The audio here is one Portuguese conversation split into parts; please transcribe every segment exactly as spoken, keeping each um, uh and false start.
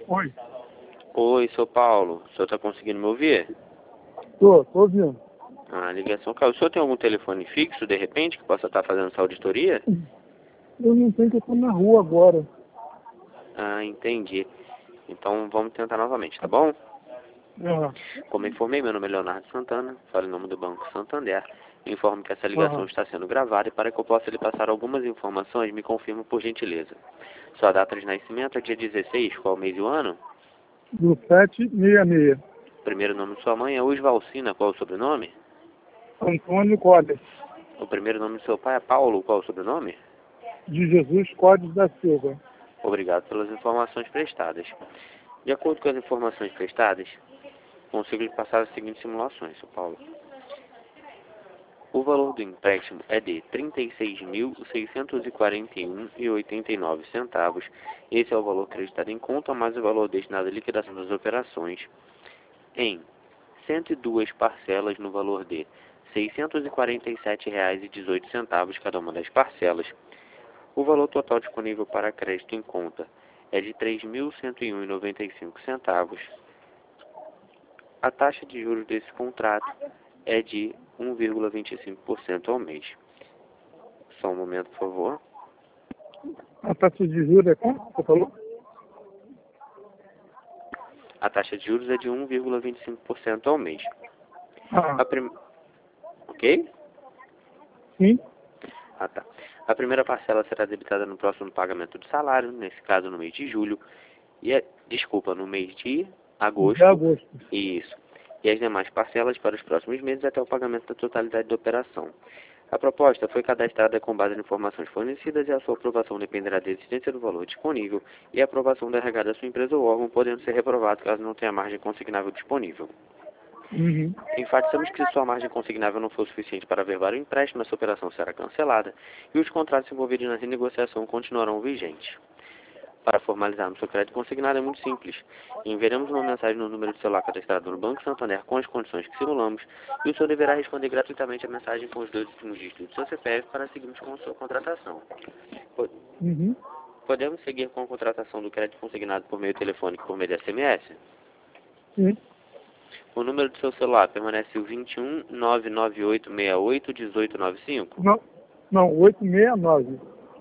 Oi. Oi, sou Paulo. O senhor está conseguindo me ouvir? Tô, tô ouvindo. Ah, a ligação caiu. O senhor tem algum telefone fixo, de repente, que possa estar fazendo essa auditoria? Eu não tenho que eu tô na rua agora. Ah, entendi. Então vamos tentar novamente, tá bom? Aham. Como informei, meu nome é Leonardo Santana, falo em nome do Banco Santander. Informo que essa ligação Aham. está sendo gravada e para que eu possa lhe passar algumas informações, me confirma por gentileza. Sua data de nascimento é dia dezesseis, qual o mês e o ano? Do sete seis seis. Primeiro nome de sua mãe é Osvalcina, qual o sobrenome? Antônio Codes. O primeiro nome do seu pai é Paulo, qual o sobrenome? De Jesus Codes da Silva. Obrigado pelas informações prestadas. De acordo com as informações prestadas, consigo lhe passar as seguintes simulações, seu Paulo. O valor do empréstimo é de trinta e seis mil, seiscentos e quarenta e um reais e oitenta e nove centavos. Esse é o valor acreditado em conta, mais o valor destinado à liquidação das operações, em cento e duas parcelas no valor de seiscentos e quarenta e sete reais e dezoito centavos cada uma das parcelas. O valor total disponível para crédito em conta é de três mil cento e um reais e noventa e cinco centavos. A taxa de juros desse contrato é de um vírgula vinte e cinco por cento ao mês. Só um momento, por favor. A taxa de juros é quanto? Você falou? A taxa de juros é de um vírgula vinte e cinco por cento ao mês. Ah, A prim... Ok? sim. Ah, tá. A primeira parcela será debitada no próximo pagamento do salário, nesse caso no mês de julho, e é, desculpa, no mês de agosto. De agosto. Isso. E as demais parcelas para os próximos meses até o pagamento da totalidade da operação. A proposta foi cadastrada com base em informações fornecidas e a sua aprovação dependerá da existência do valor disponível e a aprovação da R H da sua empresa ou órgão, podendo ser reprovado caso não tenha margem consignável disponível. Uhum. Enfatizamos que se sua margem consignável não for suficiente para averbar o empréstimo, essa operação será cancelada e os contratos envolvidos na renegociação continuarão vigentes. Para formalizarmos seu crédito consignado é muito simples. Enviaremos uma mensagem no número de celular cadastrado no Banco Santander com as condições que simulamos e o senhor deverá responder gratuitamente a mensagem com os dois últimos dígitos do seu C P F para seguirmos com a sua contratação. Po- Uhum. Podemos seguir com a contratação do crédito consignado por meio telefônico por meio de S M S? Sim. O número do seu celular permanece o vinte e um, nove nove oito seis oito, um oito nove cinco? Não, não, oito seis nove.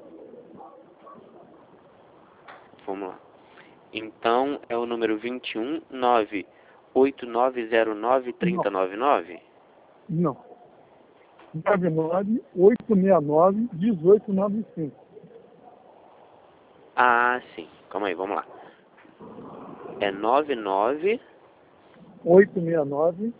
Vamos lá. Então, é o número vinte e um, nove oito nove zero nove, três Não, zero nove nove? não. nove nove oito seis nove, um oito nove cinco. Ah, sim. Calma aí, vamos lá. É nove nove oito seis nove,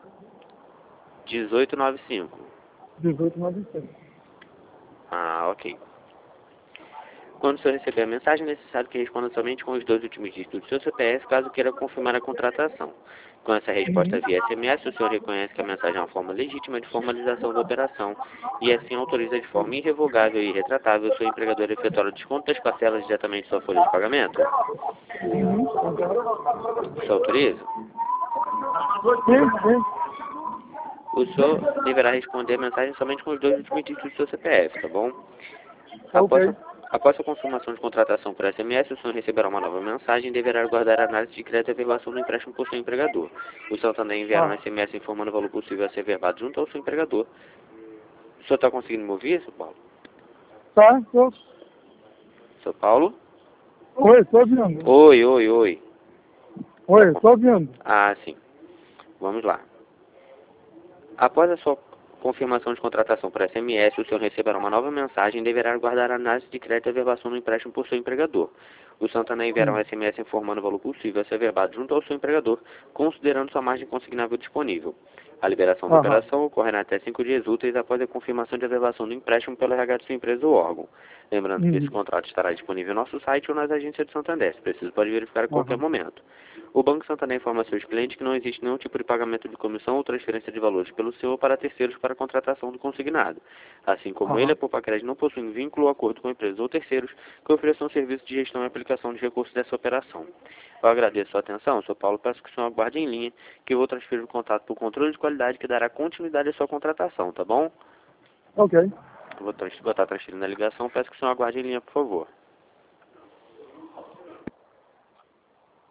um oito nove cinco. um oito nove cinco. Ah, ok. Quando o senhor receber a mensagem, é necessário que responda somente com os dois últimos dígitos do seu C P F, caso queira confirmar a contratação. Com essa resposta Uhum. via S M S, o senhor reconhece que a mensagem é uma forma legítima de formalização da operação e assim autoriza de forma irrevogável e irretratável o seu empregador a efetuar o desconto das parcelas diretamente de sua folha de pagamento. Uhum. O senhor autoriza? Sim, sim. O senhor deverá responder a mensagem somente com os dois últimos dígitos do seu C P F, tá bom? Após Ok. a, após a confirmação de contratação por S M S, o senhor receberá uma nova mensagem e deverá aguardar a análise de crédito e averbação do empréstimo por seu empregador. O senhor também enviará um Ah, S M S informando o valor possível a ser averbado junto ao seu empregador. O senhor está conseguindo me ouvir, seu Paulo? tá, tô. Seu Paulo? Oi, tô ouvindo. Oi, oi, oi. Tá Oi, com... tô ouvindo. Ah, sim. Vamos lá. Após a sua confirmação de contratação por S M S, o senhor receberá uma nova mensagem e deverá aguardar a análise de crédito e averbação do empréstimo por seu empregador. O senhor também enviará um Sim. S M S informando o valor possível a ser averbado junto ao seu empregador, considerando sua margem consignável disponível. A liberação da Aham. operação ocorrerá até cinco dias úteis após a confirmação de averbação do empréstimo pelo R H de sua empresa ou órgão. Lembrando que esse Uhum. contrato estará disponível no nosso site ou nas agências de Santander. Se preciso, pode verificar a qualquer Aham. momento. O Banco Santander informa a seus clientes que não existe nenhum tipo de pagamento de comissão ou transferência de valores pelo seu ou para terceiros para a contratação do consignado. Assim como ele, a Aham. Popacred não possui vínculo ou acordo com empresas ou terceiros que ofereçam serviço de gestão e aplicação de recursos dessa operação. Eu agradeço a sua atenção, Sr. Paulo. Peço que o senhor aguarde em linha, que eu vou transferir o contato para o controle de qualidade que dará continuidade à sua contratação, tá bom? Ok. Eu vou, trans vou estar transferindo a ligação. Peço que o senhor aguarde em linha, por favor.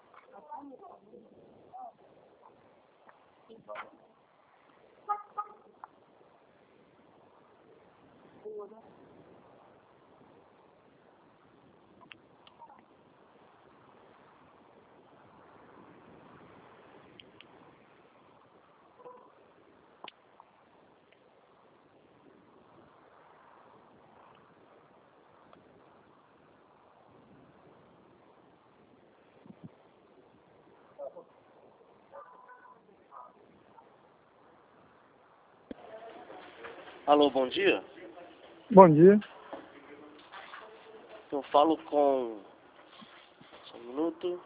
Alô, bom dia. Bom dia. Eu falo com... Só um minuto.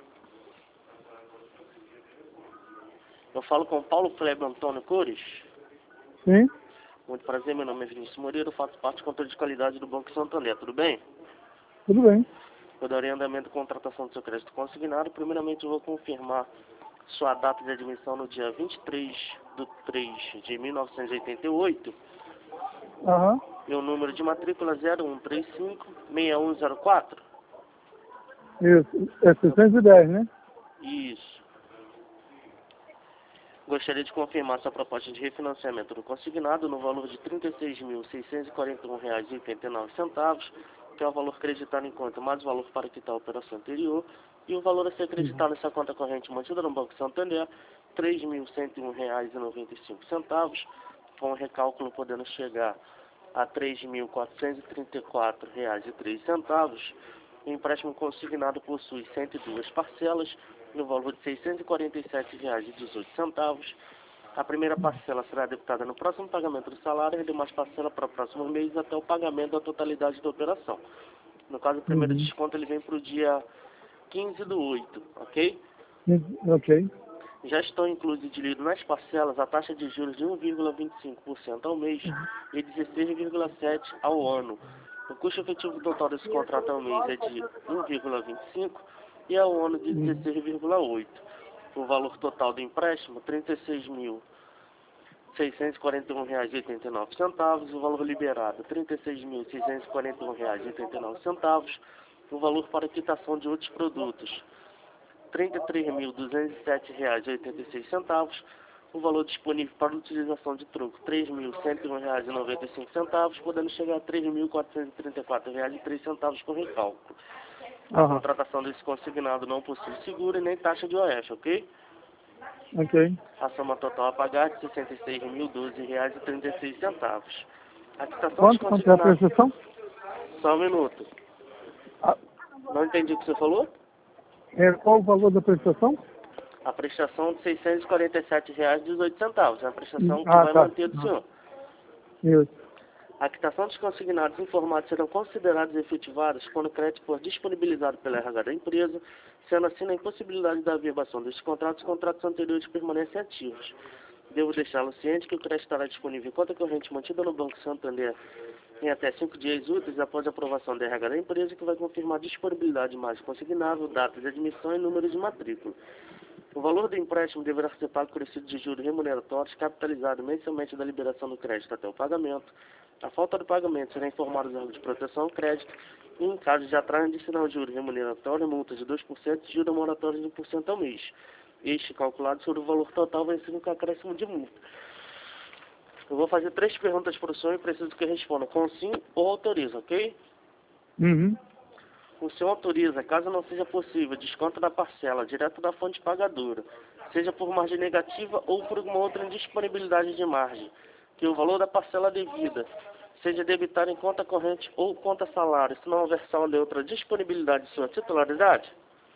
Eu falo com Paulo Kleber Antônio Cores. Sim, Muito prazer, meu nome é Vinícius Moreira, eu faço parte do controle de qualidade do Banco Santander, tudo bem? tudo bem. Eu darei andamento à contratação do seu crédito consignado. Primeiramente, eu vou confirmar sua data de admissão no dia vinte e três de três de mil novecentos e oitenta e oito. Aham. E o número de matrícula zero um três cinco seis um zero quatro. Isso. É seiscentos e dez, né? Isso. Gostaria de confirmar sua proposta de refinanciamento do consignado no valor de trinta e seis mil seiscentos e quarenta e um reais e oitenta e nove centavos, que é o valor creditado em conta, mais o valor para quitar a operação anterior, e o valor a ser acreditado nessa conta corrente mantida no Banco Santander, três mil cento e um reais e noventa e cinco centavos, com o recálculo podendo chegar a três mil quatrocentos e trinta e quatro reais e três centavos. O empréstimo consignado possui cento e duas parcelas, no valor de seiscentos e quarenta e sete reais e dezoito centavos. A primeira parcela será debitada no próximo pagamento do salário e a demais parcela para o próximo mês até o pagamento da totalidade da operação. No caso, o primeiro Uhum. desconto ele vem para o dia quinze do oito, ok? Sim, ok. Já estão incluídos de livro nas parcelas a taxa de juros de um vírgula vinte e cinco por cento ao mês e dezesseis vírgula sete por cento ao ano. O custo efetivo total desse contrato ao mês é de um vírgula vinte e cinco por cento e ao ano de dezesseis vírgula oito por cento. O valor total do empréstimo, trinta e seis mil seiscentos e quarenta e um reais e oitenta e nove centavos. O valor liberado, trinta e seis mil seiscentos e quarenta e um reais e oitenta e nove centavos. O valor para quitação de outros produtos, trinta e três mil duzentos e sete reais e oitenta e seis centavos. O valor disponível para utilização de troco, três mil cento e um reais e noventa e cinco centavos, podendo chegar a três mil quatrocentos e trinta e quatro reais e três centavos com recálculo. A Aham. contratação desse consignado não possui seguro e nem taxa de O F, ok? Ok. A soma total a pagar é de sessenta e seis mil doze reais e trinta e seis centavos. A quitação dos Quanto, quanto é a consignados... prestação? Só um minuto. Ah, Não entendi o que você falou? é, qual o valor da prestação? A prestação de seiscentos e quarenta e sete reais e dezoito centavos. É a prestação que Ah, vai tá. manter do senhor. Isso. A quitação dos consignados informados serão considerados efetivados quando o crédito for disponibilizado pela R H da empresa, sendo assim na impossibilidade da averbação destes contratos, os contratos anteriores permanecem ativos. Devo deixá-lo ciente que o crédito estará disponível em conta corrente mantida no Banco Santander em até cinco dias úteis após a aprovação da R H da empresa, que vai confirmar a disponibilidade de margem consignável, data de admissão e número de matrícula. O valor do empréstimo deverá ser pago por recibo de juros remuneratórios, capitalizado mensalmente da liberação do crédito até o pagamento. A falta do pagamento será informado aos órgãos de proteção ao crédito e, em caso de atraso adicional de juros remuneratórios, multas de dois por cento e juros moratórios de um por cento ao mês. Este calculado sobre o valor total vai ser um acréscimo de multa. Eu vou fazer três perguntas para o senhor e preciso que responda com sim ou autoriza, ok? Uhum. O senhor autoriza, caso não seja possível, desconto da parcela direto da fonte pagadora, seja por margem negativa ou por alguma outra indisponibilidade de margem, que o valor da parcela devida seja debitado em conta corrente ou conta salário, se não houver saldo e outra disponibilidade de sua titularidade?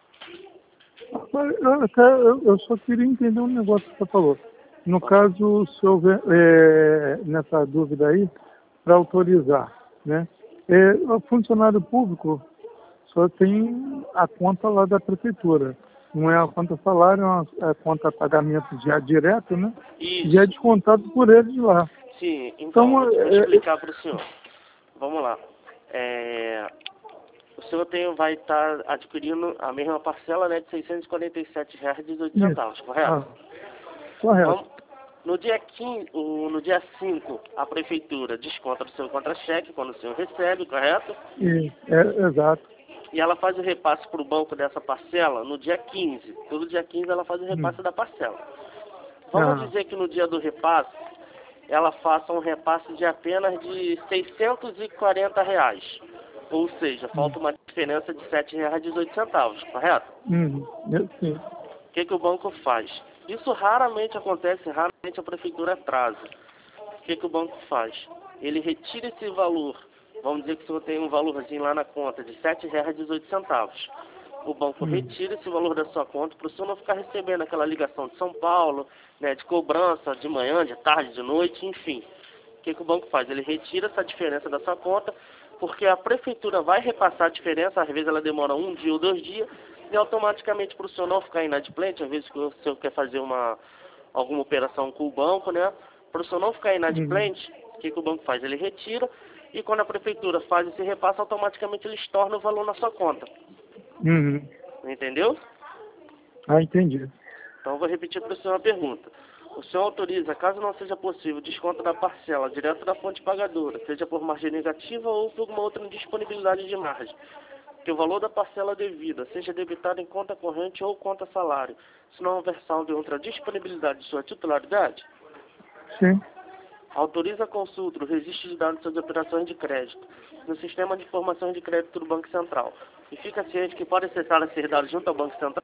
Mas Eu, até, eu, eu só queria entender um negócio que você falou. No caso, se houver, é, nessa dúvida aí, para autorizar, né? É, o funcionário público só tem a conta lá da prefeitura. Não é a conta salário, é uma é a conta pagamento já direto, né? Isso. E é descontado por eles lá. Sim, então, Então, vou, vou é, explicar para o senhor. Vamos lá. É, o senhor tem, vai estar adquirindo a mesma parcela, né, de seiscentos e quarenta e sete reais e dezoito centavos, correto? Ah, correto. Vamos, no dia quinze, o, no dia cinco, a prefeitura desconta do seu contra-cheque quando o senhor recebe, correto? E, é, exato. E ela faz o repasse para o banco dessa parcela no dia quinze. Todo dia quinze ela faz o repasse Hum. da parcela. Vamos Ah. dizer que no dia do repasse, ela faça um repasse de apenas de seiscentos e quarenta reais. Ou seja, falta uma diferença de sete reais e dezoito centavos, correto? Uhum. Eu- Sim. O que, que o banco faz? Isso raramente acontece, raramente a prefeitura atrasa. O que, que o banco faz? Ele retira esse valor. Vamos dizer que o senhor tem um valorzinho lá na conta de sete reais e dezoito centavos. O banco Hum. retira esse valor da sua conta para o senhor não ficar recebendo aquela ligação de São Paulo, né, de cobrança de manhã, de tarde, de noite, enfim. O que, que o banco faz? Ele retira essa diferença da sua conta, porque a prefeitura vai repassar a diferença, às vezes ela demora um dia ou dois dias, e automaticamente para o senhor não ficar inadimplente, às vezes que o senhor quer fazer uma, alguma operação com o banco, né? Para o senhor não ficar inadimplente, o que, que o banco faz? Ele retira, e quando a prefeitura faz esse repasse, automaticamente eles tornam o valor na sua conta. Uhum. Entendeu? Ah, entendi. Então eu vou repetir para o senhor a pergunta. O senhor autoriza, caso não seja possível, desconto da parcela direto da fonte pagadora, seja por margem negativa ou por alguma outra indisponibilidade de margem, que o valor da parcela devida seja debitado em conta corrente ou conta salário, se não houver saldo em outra disponibilidade de sua titularidade? Sim. Autoriza a consulta do registro de dados de suas operações de crédito no sistema de informações de crédito do Banco Central e fica ciente que pode acessar a ser dado junto ao Banco Central?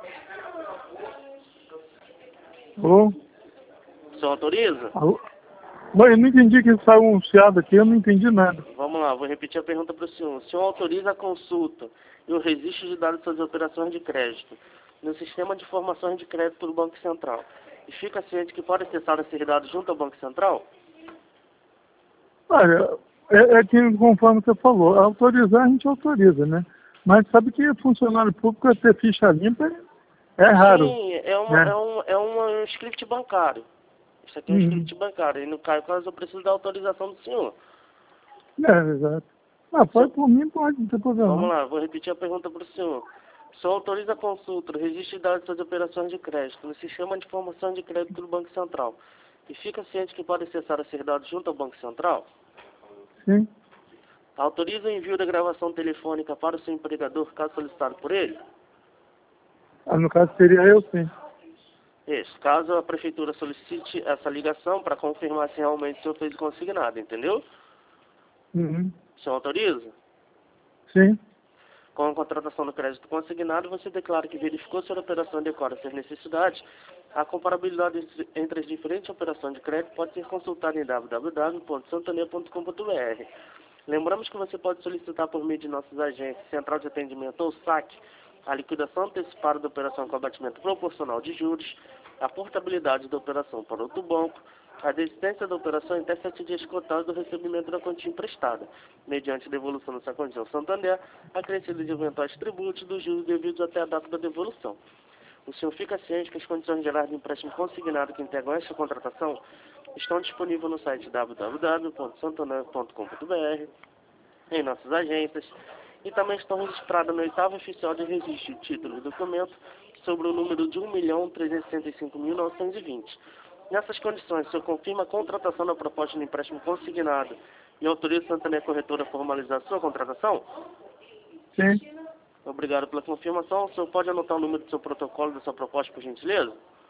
Alô? O senhor autoriza? Alô? Mas eu não entendi que saiu um chiado aqui, eu não entendi nada. Vamos lá, vou repetir a pergunta para o senhor. O senhor autoriza a consulta e o registro de dados de suas operações de crédito no sistema de informações de crédito do Banco Central e fica ciente que pode acessar a ser dado junto ao Banco Central? Olha, é, é que conforme você falou, autorizar a gente autoriza, né? Mas sabe que funcionário público ter ficha limpa é raro. Sim, é, uma, né? é, um, é um script bancário. Isso aqui é um Uhum. script bancário. E no caso eu preciso da autorização do senhor. É, exato. Ah, pode por mim, pode, não tem problema. Vamos não. lá, vou repetir a pergunta para o senhor. O senhor autoriza a consulta, o registro de dados de suas operações de crédito no sistema de informação de crédito do Banco Central e fica ciente que pode acessar a ser dado junto ao Banco Central? Sim. Autoriza o envio da gravação telefônica para o seu empregador, caso solicitado por ele? Ah, no caso seria eu, sim. Isso. Caso a prefeitura solicite essa ligação para confirmar se realmente o senhor fez o consignado, entendeu? Uhum. O senhor autoriza? Sim. Com a contratação do crédito consignado, você declara que verificou se a operação decora suas necessidades. A comparabilidade entre- entre as diferentes operações de crédito pode ser consultada em w w w ponto santander ponto com ponto b r. Lembramos que você pode solicitar por meio de nossas agências, Central de Atendimento ou saque, a liquidação antecipada da operação com abatimento proporcional de juros, a portabilidade da operação para outro banco, a desistência da operação em até sete dias cotados do recebimento da quantia emprestada, mediante devolução dessa quantia ao Santander, acrescido de eventuais tributos dos juros devidos até a data da devolução. O senhor fica ciente que as condições gerais de empréstimo consignado que integram esta contratação estão disponíveis no site w w w ponto santander ponto com ponto b r, em nossas agências, e também estão registradas no oitavo oficial de registro de título e documento sobre o número de um milhão trezentos e sessenta e cinco mil novecentos e vinte. Nessas condições, o senhor confirma a contratação da proposta de empréstimo consignado e autoriza a Santander Corretora a formalizar a sua contratação? Sim. Obrigado pela confirmação. O senhor pode anotar o número do seu protocolo da sua proposta, por gentileza?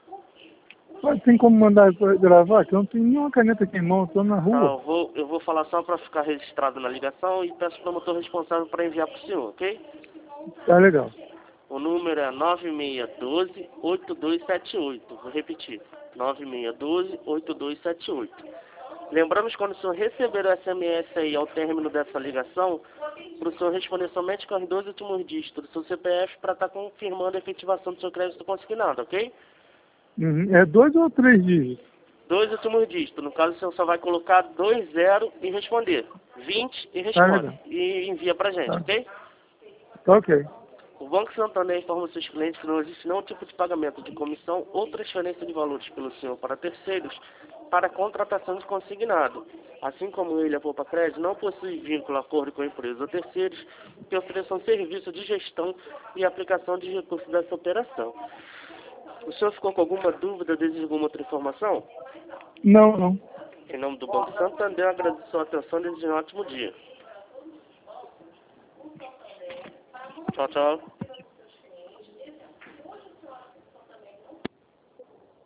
Mas tem como mandar gravar? Que eu não tenho nenhuma caneta aqui em mão, estou na Tá, rua. eu vou, eu vou falar só para ficar registrado na ligação e peço para o promotor responsável para enviar para o senhor, ok? Tá legal. O número é nove seis um dois, oito dois sete oito. Vou repetir. nove seis um dois, oito dois sete oito. Lembramos que quando o senhor receber o S M S aí ao término dessa ligação, para o senhor responder somente com os dois últimos dígitos do seu C P F para estar confirmando a efetivação do seu crédito consignado, ok? Uhum. É dois ou três dígitos? Dois últimos dígitos. No caso, o senhor só vai colocar dois zero e responder. vinte e Tá responde. legal. E envia pra gente, Tá. ok? Tá ok. O Banco Santander informa seus clientes que não existe nenhum tipo de pagamento de comissão ou transferência de valores pelo senhor para terceiros para contratação de consignado. Assim como ele, a Poupa Crédito, não possui vínculo, acordo com empresas ou terceiros que ofereçam serviço de gestão e aplicação de recursos dessa operação. O senhor ficou com alguma dúvida, deseja alguma outra informação? Não, não. Em nome do Banco Santander, agradeço a sua atenção e desejo um ótimo dia. Tchau, tchau.